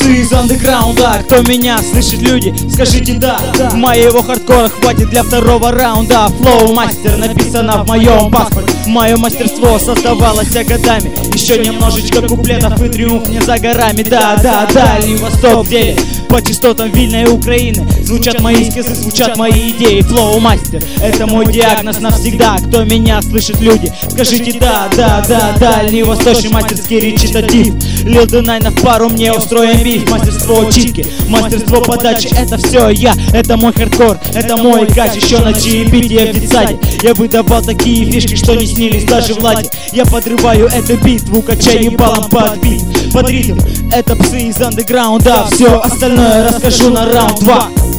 псы из андеграунда. Кто меня слышит, люди, скажите да. Моего хардкора хватит для второго раунда. Флоу мастер написано в моем паспорте. Мое мастерство создавалось годами. Еще немножечко куплетов и триумф не за горами. Да, Дальний Восток в деле. По частотам Вильной Украины звучат мои скиллы, звучат мои идеи. Флоу мастер, это мой диагноз навсегда. Кто меня слышит, люди, скажите да. Дальний восточный мастерский речитатив. Lil D9 в пару мне устроим биф. Мастерство читки, мастерство подачи, это все я. Это мой хардкор, это мой кач. Еще на чаепитии в детсаде я выдавал такие фишки, что не снились даже Владе. Я подрываю эту битву, качаю ебалом под бит, под ритм. Это псы из андеграунда. Все остальное расскажу на раунд 2.